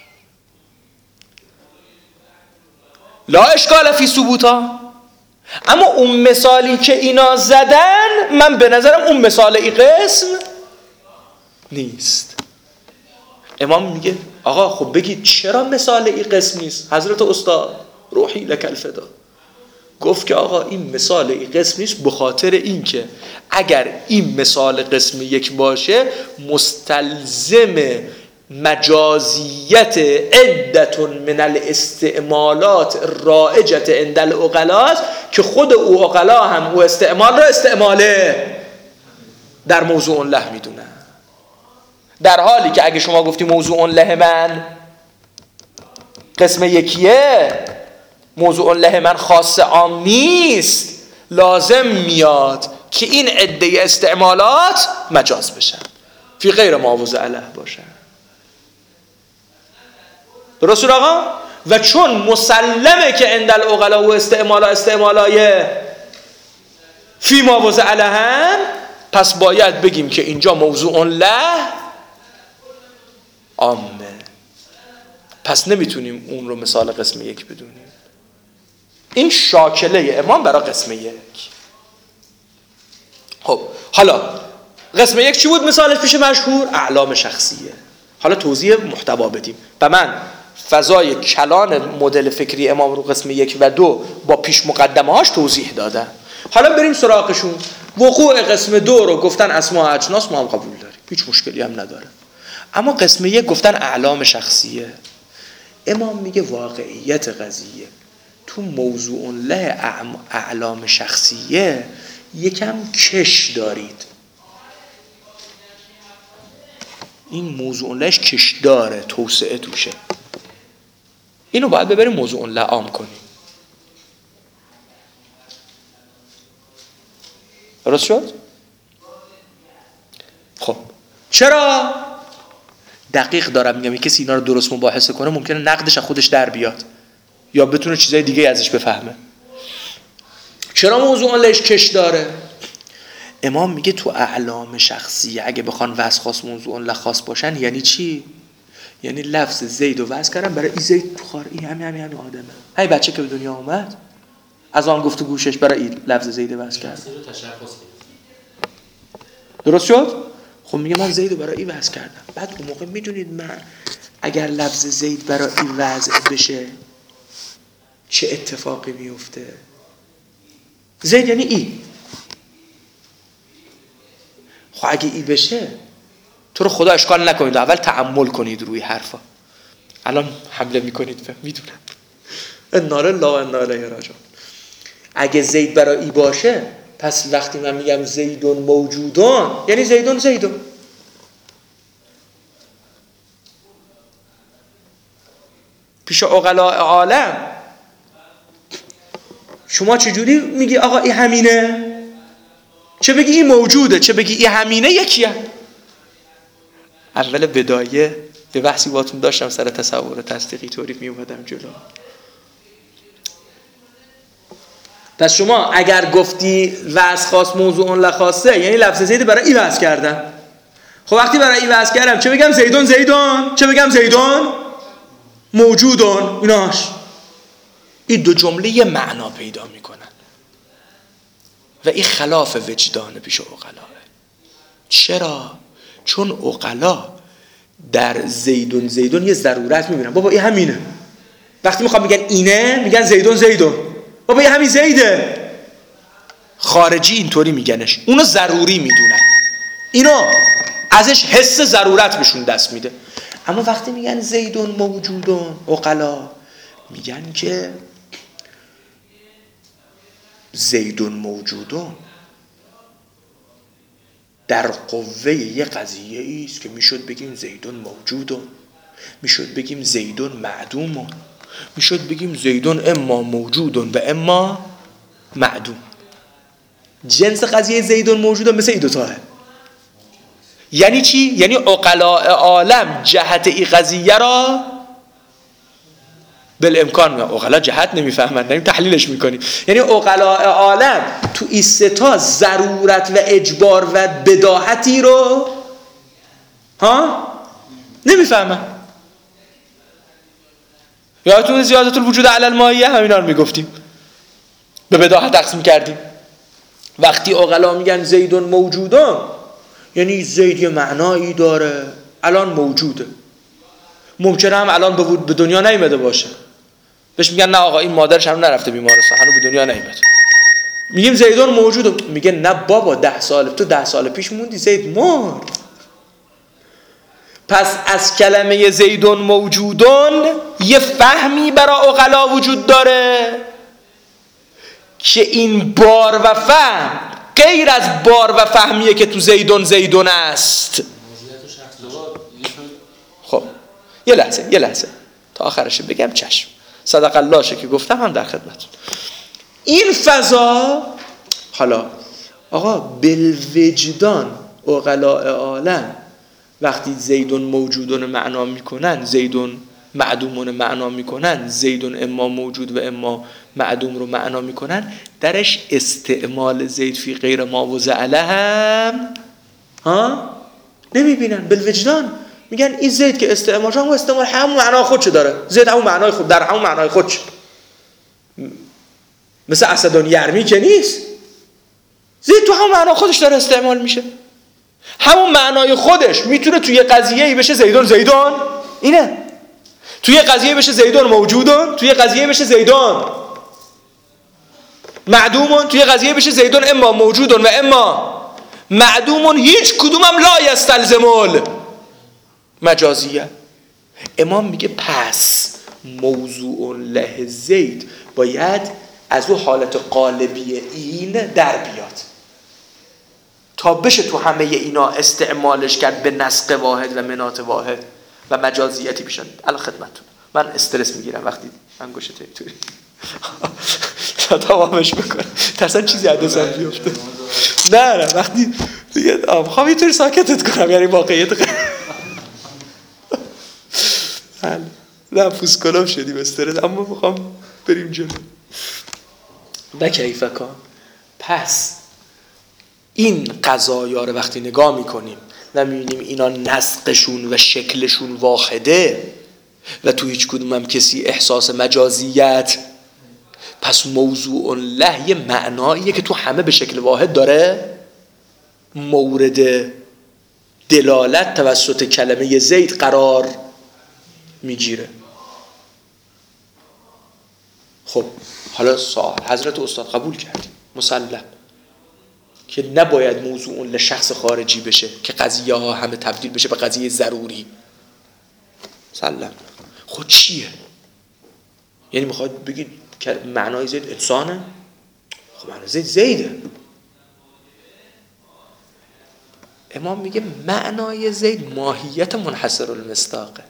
لا اشکال فی ثبوتا. اما اون مثالی که اینا زدن من به نظرم اون مثال ای قسم نیست. امام میگه آقا خب بگید چرا مثال ای قسم نیست؟ حضرت استاد روحی لک الفدا گفت که آقا این مثال ای قسم نیست به خاطر این که اگر این مثال قسم یک باشه مستلزم مجازیت عدت من الاستعمالات رائجت عند العقلاء که خود او عقلا هم او استعمال را استعماله در موضوع له میدونه، در حالی که اگه شما گفتی موضوع له من قسم یکیه، موضوع له من خاص عام نیست، لازم میاد که این عده استعمالات مجاز بشن، فی غیر معوض علیه باشن. درست شد آقا؟ و چون مسلمه که عند العقلا و استعمالا استعمالای فی معوض علیه، پس باید بگیم که اینجا موضوع له عامه. پس نمیتونیم اون رو مثال قسم یک بدونیم. این شاکله امام برای قسم یک. خب حالا قسم یک چی بود مثالش پیش مشهور؟ اعلام شخصیه. حالا توضیح محتوا بدیم. و من فضای کلان مدل فکری امام رو قسم یک و دو با پیش مقدمه هاش توضیح دادم. حالا بریم سراغشون. وقوع قسم دو رو گفتن اسماء اجناس، ما هم قبول داریم، هیچ مشکلی هم نداره. اما قسم یک گفتن اعلام شخصیه. امام میگه واقعیت قضیه تو موضوع له اعلام شخصیه یکم کش دارید. این موضوع لهش کش داره، توسعه توشه. اینو باید ببریم موضوع له عام کنیم. درست شد؟ خب چرا؟ دقیق دارم میگم. یک کسی اینا رو درست مباحثه کنه ممکنه نقدش از خودش در بیاد یا بتونه چیزای دیگه ازش بفهمه. چرا موضوع لهش کش داره؟ امام میگه تو اعلام شخصیه اگه بخوان وصف خاص موضوع له خاص باشن یعنی چی؟ یعنی لفظ زید رو وصف کردن برای این زید تو خار این همین همین همین آدمه. هی بچه که به دنیا اومد از آن گفت گوشش برای این لفظ زید وصف کرد. درست شد؟ خب میگه من زید رو برای این وضع کردم. بعد اون موقع میدونید من اگر لفظ زید برای این وضع بشه چه اتفاقی میفته؟ زید یعنی ای. خب اگه ای بشه تو رو خدا اشکال نکنید، اول تأمل کنید روی حرفا. الان حمله میکنید میدونم. انا لله و انا الیه راجعون. اگه زید برای ای باشه پس وقتی من میگم زیدون موجودون یعنی زیدون زیدون. پیش عقلاء عالم شما چجوری میگی آقا این همینه؟ چه بگی این موجوده، چه بگی این همینه یکیه. اول بدایه به بحثی باتون داشتم سر تصور تصدیقی طوری میومدم جلو. پس شما اگر گفتی وصف خاص موضوع له خاصه یعنی لفظ زید برای ای وصف کردم. خب وقتی برای ای وصف کردم چه بگم؟ زیدون زیدون، چه بگم؟ زیدون موجودون. ایناش این دو جمله یه معنا پیدا میکنن و این خلاف وجدان پیش عقلا. چرا؟ چون عقلا در زیدون زیدون یه ضرورت میبینن. بابا این همینه. وقتی میخوام میگن اینه میگن زیدون زیدون. بابا این همین زیده. خارجی اینطوری میگنش، اونو ضروری میدونن، اینو ازش حس ضرورت بهشون دست میده. اما وقتی میگن زیدون موجودون عقلا میگن که زیدون موجودون در قوه یه قضیه ایست که میشد بگیم زیدون موجودون، میشد بگیم زیدون معدومون، میشد بگیم زیدون اما موجودون و اما معدوم. جنس قضیه زیدون موجودون مثل این دوتاه. یعنی چی؟ یعنی عقلاء عالم جهت این قضیه را بالامکان میگن. عقلا جهت نمیفهمن، نمیم تحلیلش میکنیم. یعنی عقلاء عالم تو این سه تا ضرورت و اجبار و بداهتی رو ها نمیفهمن. یادتون زیادت الوجود علی المائیه همینا رو میگفتیم، به بداهت تقسیم کردیم. وقتی عقلا میگن زیدون موجودون یعنی زید یه معنایی داره، الان موجوده. ممکنه هم الان به دنیا نیامده باشه. بهش میگن نه آقا این مادرش هنوز نرفته بیمارستان، هنوز به دنیا نیامده. میگیم زیدون موجوده، میگه نه بابا ده سال تو ده سال پیش موندی زید مرد. پس از کلمه زیدون موجودون یه فهمی برای عقلا وجود داره که این بار و فهم غیر از بار و فهمیه که تو زیدون زیدون است. خب یه لحظه یه لحظه تا آخرش بگم چشم. صدق الله شه که گفتم هم در خدمتتون. این فضا حالا آقا بالوجدان عقلاء عالم وقتی زیدون موجودون معنا میکنن، زیدون معدومون معنا میکنن، زیدون اما موجود و اما معدوم رو معنا میکنن، درش استعمال زید فی غیر ما وضع لهم ها نمیبینن. بالوجدان میگن این زید که استعمال شده استعمال همون معنای خودشو داره، زید همون معنای خود در همون معنای خودش، مثل اسدون یرمی که نیست، زید تو همون معنای خودش داره استعمال میشه، همون معنای خودش میتونه توی قضیه‌ای بشه زیدون زیدون اینه، توی قضیه بشه زیدون موجودون، توی قضیه بشه زیدون معدومون، توی قضیه بشه زیدون اما موجودون و اما معدومون، هیچ کدومم لا یستلزمول مجازیه. امام میگه پس موضوع له زید باید از اون حالت قالبی این در بیاد تا بشه تو همه اینا استعمالش کرد به نسق واحد و منات واحد و مجازیتی بشن. الان خدمتتون من استرس میگیرم وقتی انگشت اینطوری تا تمامش بکنم ترسن چیزی از دستم بیفته. نه نه وقتی دیگه میخوام اینطوری ساکتت کنم، یعنی واقعیت حل نه فوسکولم شدیم استرس، اما میخوام بریم جلو. نه کیفه کن. پس این قضایا رو وقتی نگاه میکنیم و میبینیم اینا نسقشون و شکلشون واحده و تو هیچ کدوم هم کسی احساس مجازیت، پس موضوع له یه معناییه که تو همه به شکل واحد داره مورد دلالت توسط کلمه زید قرار میگیره. خب حالا سوال حضرت استاد قبول کردیم مسلم که نباید موضوع لشخص خارجی بشه که قضیه ها همه تبدیل بشه به قضیه ضروری. مسلم. خود چیه؟ یعنی میخواد بگید که معنای زید انسانه؟ خب معنای زید زیده. امام میگه معنای زید ماهیت منحصر المصداقه.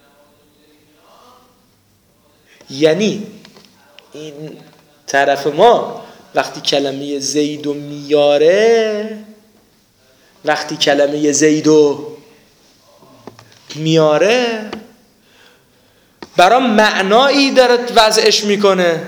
یعنی این طرف ما وقتی کلمه زیدو میاره، وقتی کلمه زیدو میاره برای معنایی داره وضعش میکنه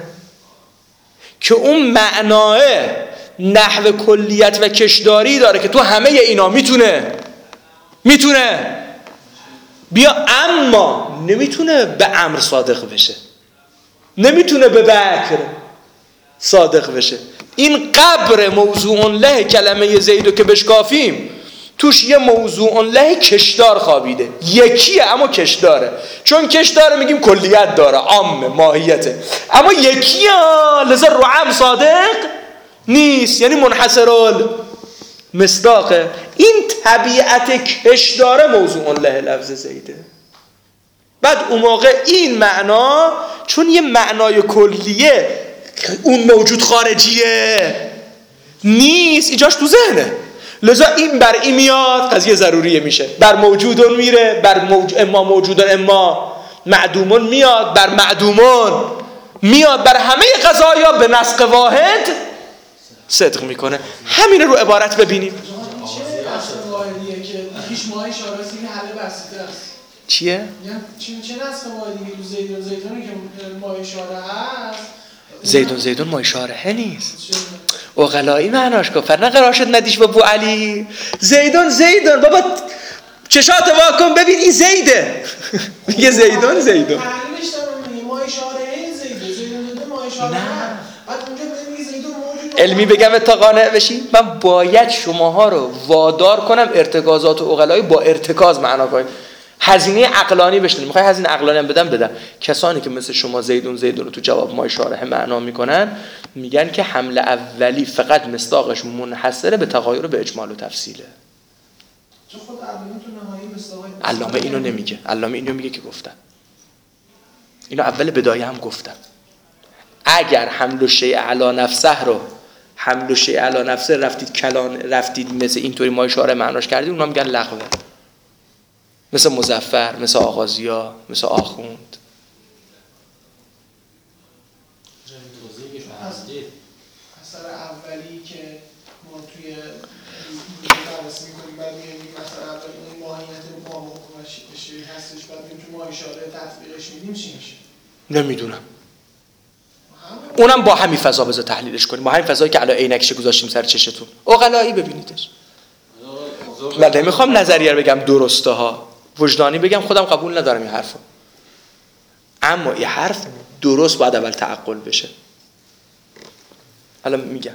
که اون معناه نحو کلیت و کشداری داره که تو همه اینا میتونه میتونه بیا، اما نمیتونه به امر صادق بشه، نمیتونه به بکر صادق بشه. این قبر موضوع له کلمه زیدو که بشکافیم توش یه موضوع له کشدار خوابیده، یکیه اما کشداره، چون کشداره میگیم کلیت داره عام ماهیته، اما یکیه لذا رعم صادق نیست، یعنی منحصر مصداقه. این طبیعت کشداره موضوع له لفظ زیده. بعد اون موقع این معنا چون یه معنای کلیه اون موجود خارجیه نیست، اینجاش تو ذهنه، لذا این بر این میاد قضیه ضروریه میشه، بر موجودون میره، بر موج... اما موجودون اما معدومون میاد، بر معدومون میاد، بر همه قضایا به نسق واحد صدق میکنه. همین رو عبارت ببینیم. چه نسق واحدیه که هیچ ماهی شارسی که حل بسیطه است؟ چیه؟ چه چه نسق واحدیه که تو زیدون زیدونی که ماهی شاره هست؟ زیدون زیدون ماهی شارحه نیست. عقلایی معناش کفر نقرار شد ندیش با بو علی. زیدون زیدون بابا چشات واکن ببین این زیده. میگه زیدون زیدون. تحلیلش دارم میگه ماهی شارحه زیده، زیدون زیدون ماهی شارحه. بعد اونجا میگه زیدون موجود. علمی بگم تا قانع بشی؟ من باید شماها رو وادار کنم ارتکازات عقلایی با ارتکاز معنا کنید. هزینه عقلانی بشنید. میخوای هزینه عقلانی هم بدم بدم. کسانی که مثل شما زیدون زیدون رو تو جواب ما اشاره معنا میکنن میگن که حمله اولی فقط مصداقش منحصره به تغایر به اجمال و تفصیله. چون خود علامه تو نهایی مصداق علامه اینو نمیگه. علامه اینو میگه که گفتم. اینو اول بدایه هم گفتم. اگر حمل و شیء علی نفسه رو حمل و شیء علی نفسه رفتید کلان رفتید مثل اینطوری ما اشاره معناش کردید، اونا میگن لغوه. مثل مظفر، مثل آغازیا، مثل آخوند. اثر اولی که توی بررسی می‌کنیم بعد می‌بینیم مثلا این ماهیت مقام حکومتی هستش بعد می‌بینیم تو ماه اشاره تطبیقش میدیم چی میشه؟ نمیدونم. اونم با همین فضا بذار تحلیلش کنیم، با همین فضایی که الان عینکش گذاشتیم سر چشتون عقلایی ببینیدش. من نمیخوام نظریه رو بگم درسته ها، وجدانی بگم خودم قبول ندارم این حرفو، اما این حرف درست باید اول تعقل بشه. الان میگم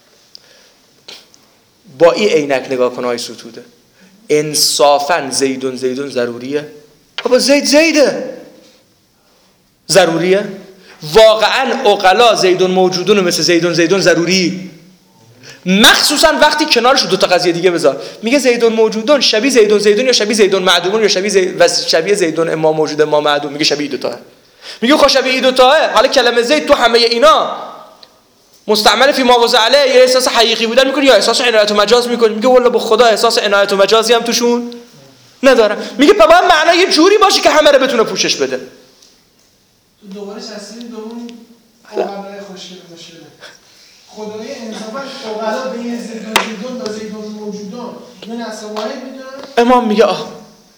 با این عینک نگاه کن های ستوده، انصافا زیدون زیدون ضروریه؟ بابا زید زیده ضروریه؟ واقعا عقلا زیدون موجودون مثل زیدون زیدون ضروری؟ مخصوصا وقتی کنارش دو تا قضیه دیگه بذار، میگه زیدون موجودون شبیه زیدون زیدون یا شبیه زیدون معدومون یا شبیه زید و شبیه زیدون اما موجود ما معدوم، میگه شبیه دو تاه. میگه خب شبیه دو تاه، حالا کلمه زید تو همه اینا مستعمل فی ما وضع علیه یا احساس حقیقی بودن میکنی یا احساس عنایت و مجاز میکنی؟ میگه والله به خدا احساس عنایت و مجازی هم توشون ندارم. میگه پس باید معنا یه جوری باشه که همه رو بتونه پوشش بده. تو دوباره چسبید به اون عقلای خوشگل خوشگله. خدای انصافا عقلا بین زیدون زیدون و زیدون موجودان یه نسل واحد میدونن؟ امام میگه آه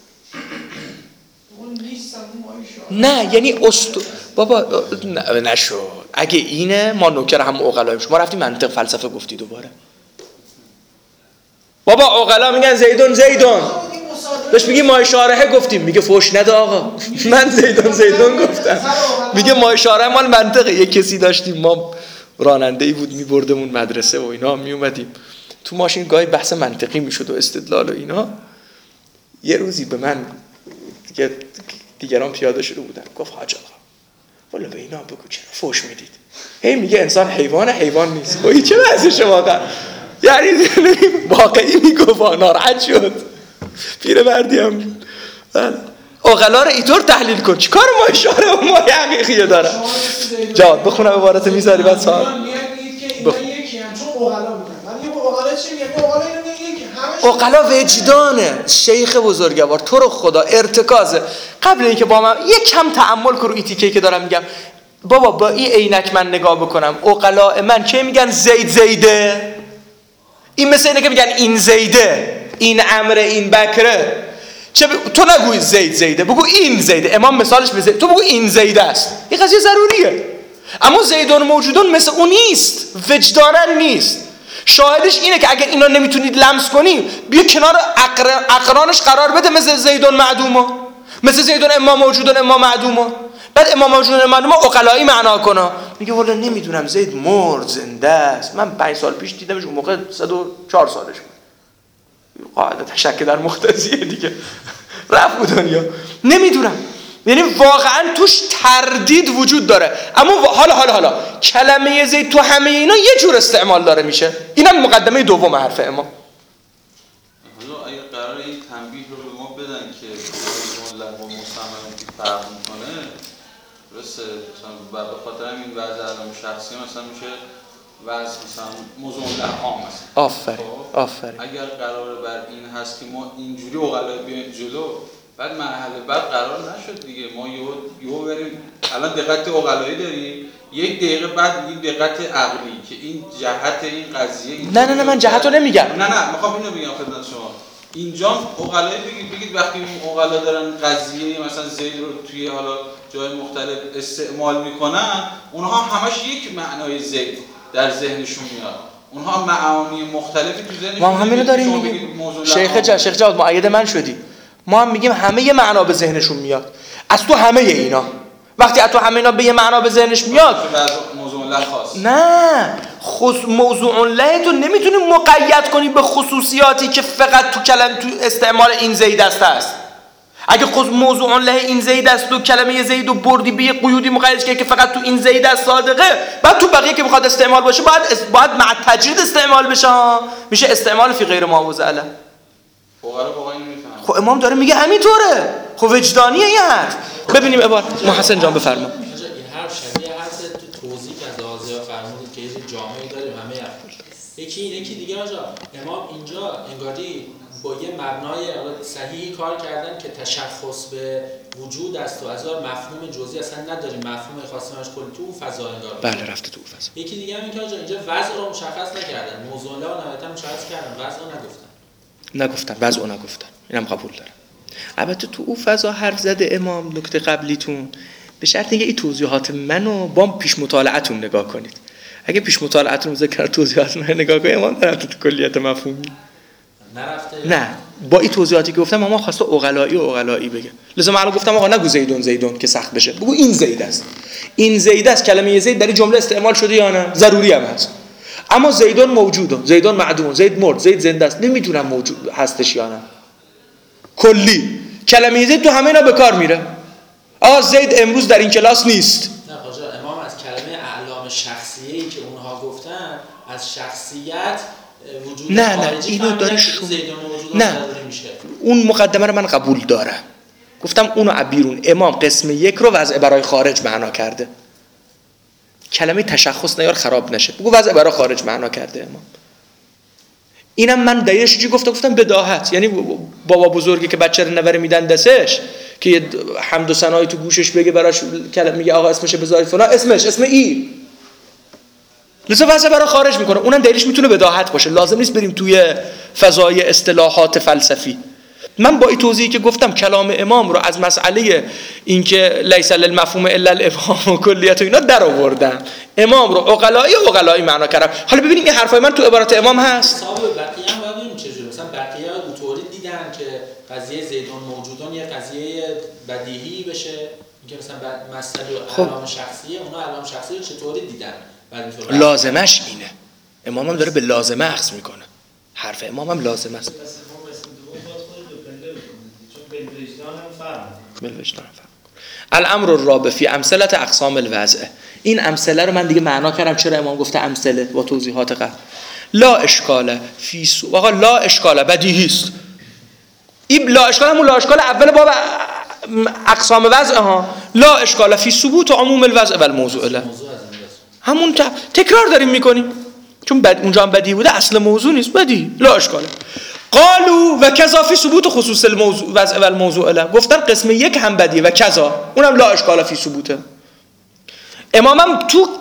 اون نیستم اون نه، یعنی استو بابا نه نشو. اگه اینه ما نوکر هم عقلایم، شما رفتی منطق فلسفه گفتی دوباره. بابا عقلا میگن زیدون زیدون، بهش میگی ما اشاره گفتیم، میگه فوش نده آقا من زیدون زیدون گفتم. میگه ما اشاره مال منطقه. یک کسی داشتیم ما راننده ای بود میبردمون مدرسه و اینا، میومدیم تو ماشین گاهی بحث منطقی میشد و استدلال و اینا. یه روزی به من دیگه دیگران پیاده شده بودن، گفت حاج آقا والا به اینا بگو چرا فوش میدید؟ هی میگه انسان حیوان حیوان نیست. خب چه وضعشه واقعا؟ یعنی واقعی میگفت ناراحت شد. پیرمردی هم بله عقلا رو اینطور تحلیل کن، چیکار ما اشاره و ما حقیقیه داره؟ جواد بخونم عبارت میذاری بعد سوال عقلا وجدانه. شیخ بزرگوار تو رو خدا ارتکازه. قبل اینکه با من یک کم تأمل کن رو این تیکه که دارم میگم. بابا با این عینک من نگاه بکنم عقلا من چه میگن؟ زید زیده. این مثل اینه که میگن این زیده، این امره، این بکره. چه ب... تو نگوی زید زیده، بگو این زیده. امام مثالش به زید، تو بگو این زیده است. این قضیه ضروریه. اما زیدون موجودون مثل اون نیست، وجدانن نیست. شاهدش اینه که اگر اینا نمیتونید لمس کنی بیا کنار اقر... اقرانش قرار بده مثل زیدون معدوما، مثل زیدون اما موجودون اما معدوما. بعد اما موجودون اما معدوما عقلایی معنا کنه. میگه والا نمیدونم زید مرد زنده است، من پنج سال پیش دیدمش، اون موقع صد و چهار سالش بود. قاعدتا شک در مقتضیه دیگه، رفت بود دنیا. نمیدونم، یعنی واقعا توش تردید وجود داره. اما حالا حالا حالا کلمه زید تو همه اینا یه جور استعمال داره میشه. اینم مقدمه دوم حرف امام. حالا اگه قرار این تنبیه رو به ما بدن که مطلق با مستعمل فرق میکنه، درسته؟ مثلا به خاطر همین وضع علم شخصی مثلا میشه وضع مثلا موضوع لحام مثلا. آفرین آفرین. اگر قرار بر این هست که ما اینجوری عقلا بیایم جلو، بعد مرحله بعد قرار نشد دیگه ما یهو یهو بریم الان دقت عقلایی داریم، یک دقیقه بعد میگیم دقت عقلی که این جهت این قضیه این نه نه نه من جهت رو نمیگم. نه نه میخوام اینو بگم خدمت شما. اینجا عقلایی بگید بگید وقتی اون عقلا دارن قضیه مثلا زید رو توی حالا جای مختلف استعمال میکنن، اونها همش یک معنای زید در ذهنشون میاد. اونها معانی مختلفی تو ذهنشون. ما هم همینو داریم میگیم. شیخ جا شیخ جواد مؤید من شدی. ما هم میگیم همه یه معنا به ذهنشون میاد. از تو همه اینا. وقتی از تو همه اینا به یه معنا به ذهنش میاد، موضوع له خاص. نه، خص... موضوع له تو نمیتونی مقید کنی به خصوصیاتی که فقط تو کلمه تو استعمال این زید است هست. اگه خود موضوع له این زید است و کلمه زید و بردی به قیودی مقیدش که فقط تو این زید است صادقه، بعد تو بقیه که میخواد استعمال باشه باید است... باید مع تجرید استعمال بشه. میشه استعمال فی غیر ما وضع له. خب امام داره میگه همینطوره. خب وجدانیه این حرف. ببینیم عبارت محسن جان بفرما. این حرف شبیه حرف تو توضیح که از آزیا فرمودید که یه جامعه داریم همه حرف. یکی یکی دیگه آجا امام اینجا انگاری با یه مبنای صحیحی کار کردن که تشخص به وجود است و از اون مفهوم جزئی اصلا نداریم، مفهوم خاصی منش کلی تو اون فضا انگار. بله رفته تو فضا. یکی دیگه هم این که اینجا وضع رو مشخص نکردن، موضوع لا نهایتا مشخص کردن، وضع رو نگفتن. نگفتن، وضع رو نگفتن. اینم قبول دارم. البته تو اون فضا حرف زده امام نکته قبلیتون به شرط اینکه این توضیحات منو با پیش مطالعه‌تون نگاه کنید. اگه پیش مطالعه‌تون ذکر توضیحات من نگاه کنید امام نرفته تو کلیت مفهومی. نرفته. نه با این توضیحاتی که گفتم اما خواسته عقلایی و عقلایی بگه. لذا من الان گفتم آقا نگو زیدون زیدون که سخت بشه. بگو این زید است. این زید است کلمه زید در این جمله استعمال شده یا نه؟ ضروری هم هست. اما زیدون موجوده، زیدون معدوم، زید مرد، زید زنده است. نمیدونم موجود هستش یا نه. کلی کلمه زید تو همه اینا به کار میره. آقا زید امروز در این کلاس نیست. نه حاجا امام از کلمه اعلام شخصیه‌ای که اونها گفتن از شخصیت وجود نه نه خارجی اینو داره شما نه اون مقدمه رو من قبول دارم. گفتم اونو عبیرون امام قسم یک رو وضع برای خارج معنا کرده. کلمه تشخص نیار خراب نشه. بگو وضع برای خارج معنا کرده امام. اینم من دلیلش چی گفتم؟ گفتم بداهت. یعنی بابا بزرگی که بچه رو نوره میدن دستش که یه حمد و ثنایی تو گوشش بگه براش کلمه میگه آقا اسمش بذارید فلان، اسمش اسم ای لذا وضع برای خارج میکنه. اونم دلیلش میتونه بداهت باشه. لازم نیست بریم توی فضای اصطلاحات فلسفی. من با این توضیحی که گفتم کلام امام رو از مسئله اینکه لیس للمفهوم الا الافهام و کلیت و اینا در آوردم. امام رو عقلایی عقلایی معنا کردم. حالا ببینیم این حرفای من تو عبارات امام هست. حساب بقیه هم ببینیم چجوری. مثلا بقیه اونطوری دیدن که قضیه زیدون موجودون یه قضیه بدیهی بشه، اینکه مثلا مسئله علام شخصیه، اونا علام شخصی رو چطوری دیدن؟ لازمش اینه. امام هم داره به لازمه اخذ میکنه. حرف امام هم لازمه است. الامر الرابع فی امثله اقسام الوضع. این امثله رو من دیگه معنا کردم چرا امام گفته امثله با توضیحات قبل. لا اشکاله فی سو آقا لا اشکاله بدیهی است. این لا اشکال همون لا اشکال اول باب اقسام وضع ها. لا اشکاله فی ثبوت عموم الوضع و الموضوع له. همون تکرار داریم میکنیم چون بد اونجا هم بدیهی بوده، اصل موضوع نیست، بدیهی لا اشکاله. قالوا و کذا فی ثبوت خصوص الموضوع وضع و الموضوع له. گفتن قسم یک هم بدیه و کذا اونم لا اشکال فی ثبوته. امامم تو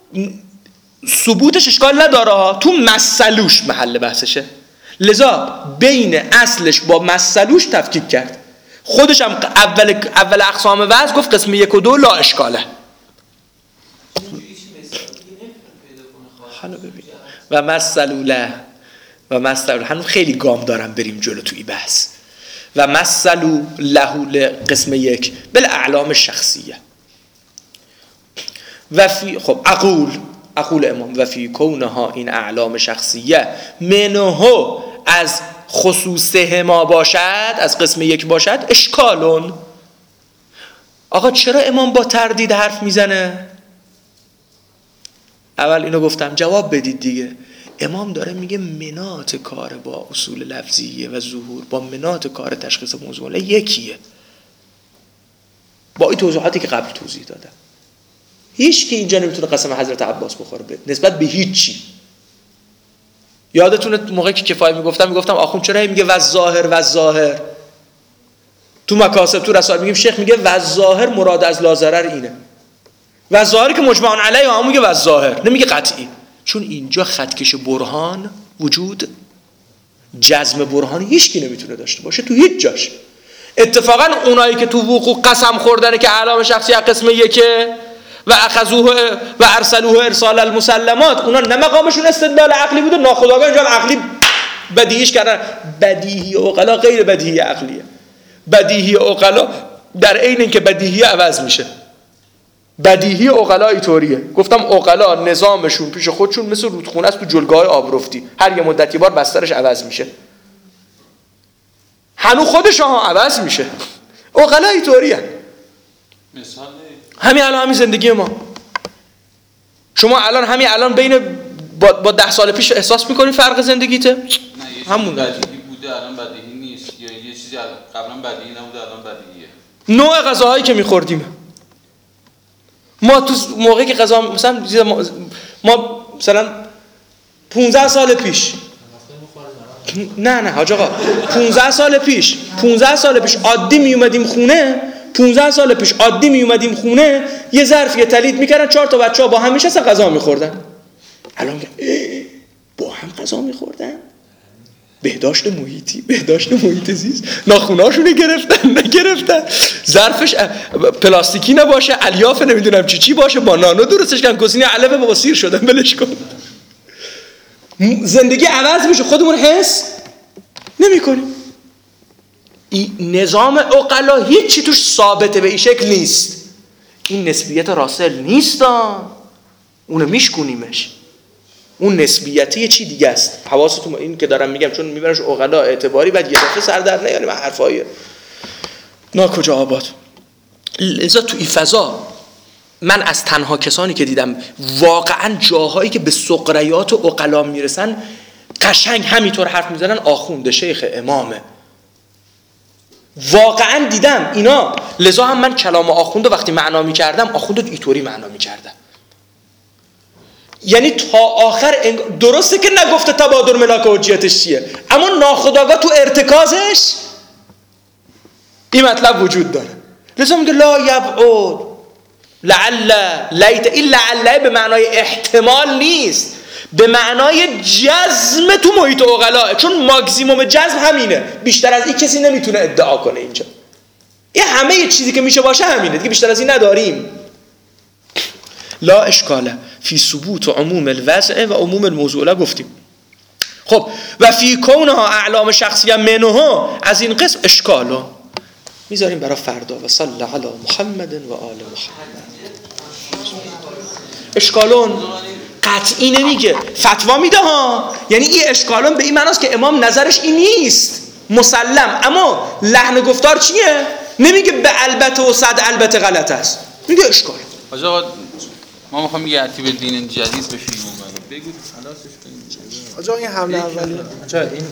ثبوتش اشکال نداره ها، تو مسلوش محل بحثشه. لذا بین اصلش با مسلوش تفکیک کرد. خودش هم اول اول اقسام وضع گفت قسم یک و دو لا اشکاله. حالا ببین و مثلوا له و مثلوا هنوز خیلی گام دارم بریم جلو توی بحث. و مثلوا له قسم یک بالاعلام شخصیه و فی خب اقول اقول امام و فی کونها این اعلام شخصیه منه از خصوصه ما باشد، از قسم یک باشد اشکالون. آقا چرا امام با تردید حرف میزنه؟ اول اینو گفتم جواب بدید دیگه. امام داره میگه منات کار با اصول لفظیه و ظهور با منات کار تشخیص موضوع یکیه. با این توضیحاتی که قبل توضیح دادم هیچ که اینجا نمیتونه قسم حضرت عباس بخوره نسبت به هیچی. یادتونه موقعی که کفایه میگفتم میگفتم آخوند چرا میگه و ظاهر و ظاهر تو مکاسب تو رسائل میگیم شیخ میگه و ظاهر مراد از لا ضرر اینه و ظاهری که مجمع علیه هم میگه و ظاهر نمیگه قطعی، چون اینجا خطکش برهان وجود جزم برهان هیچ کی نمیتونه داشته باشه تو هیچ جاش. اتفاقا اونایی که تو وقوع قسم خوردن که علامه شخصی قسم یکه و اخذوه و ارسلوه ارسال المسلمات اونا نه مقامشون استدلال عقلی بوده، ناخودآگاه اینجا عقلی بدیهیش کردن. بدیهی عقلا غیر بدیهی عقلیه. بدیهی عقلا در عین اینکه بدیهی عوض میشه. بدیهی عقلا اینطوریه. گفتم عقلا نظامشون پیش خودشون مثل رودخونه است تو جلگه‌های آبرفتی، هر یه مدتی بار بسترش عوض میشه. هنو خودش ها عوض میشه. عقلا اینطوریه. مثال همین الان همین زندگی ما. شما الان همین الان بین با, با ده سال پیش احساس میکنی فرق زندگیته؟ نه همون بدیهی بوده الان بدیهی نیست، یا یه چیزی قبلا بدیهی نبوده الان بدیهیه. نوع غذاهایی که میخوردیم ما تو موقعی که غذا مثلا ما مثلا پانزده سال پیش نه نه حاج آقا پونزده سال پیش پونزده سال پیش عادی می اومدیم خونه پونزده سال پیش عادی می اومدیم خونه یه ظرف یه تلید میکردن چهار تا بچه‌ها با هم میشستن غذا میخوردن. الان میگن با هم غذا میخوردن. بهداشت محیطی بهداشت محیط زیست ناخوناشونو گرفتن نگرفتن ظرفش پلاستیکی نباشه الیاف نمیدونم چی چی باشه با نانو درستش کردن کوزینی علبه با سیر شدن بلش کن. زندگی عوض میشه خودمون حس نمی‌کنیم. این نظام عقلا هیچی توش ثابته به این شکل نیست. این نسبیت راسل نیست اونو میشکونیمش. اون نسبیتی یه چی دیگه است. حواستون این که دارم میگم چون میبرنش عقلا اعتباری بعد یه دفعه سر در نیاریم حرفای ناکجا آباد. لذا تو این فضا من از تنها کسانی که دیدم واقعا جاهایی که به سقریات و عقلا میرسن قشنگ همینطور حرف میزنن آخونده شیخ امامه. واقعا دیدم اینا. لذا هم من کلام آخونده وقتی معنا میکردم آخونده اینطوری معنا میکردم. یعنی تا آخر انگ... درسته که نگفته تبادر ملاک حجیتش چیه اما ناخودآگاه تو ارتکازش این مطلب وجود داره. لذا میگه لا یبعد لعل لیت. این لعله به معنای احتمال نیست به معنای جزم تو محیط عقلا چون ماکسیموم جزم همینه. بیشتر از این کسی نمیتونه ادعا کنه اینجا. این همه یه چیزی که میشه باشه همینه دیگه بیشتر از این نداریم. لا اشکاله فی ثبوت و عموم الوضع و عموم الموضوع گفتیم. خب و فی کونها اعلام شخصیه منها از این قسم اشکالو میذاریم برای فردا. و صلی علی محمد و آل محمد. اشکالون قطعی نمیگه فتوا میده ها. یعنی این اشکالون به این معناست که امام نظرش این نیست مسلم اما لحن گفتار چیه نمیگه به البته و صد البته غلط است میگه اشکال. آقا ما میخوام یه ترتیب دین جدید بشیم بگو خلاصش کنیم. آقا این حمله اولیه آقا این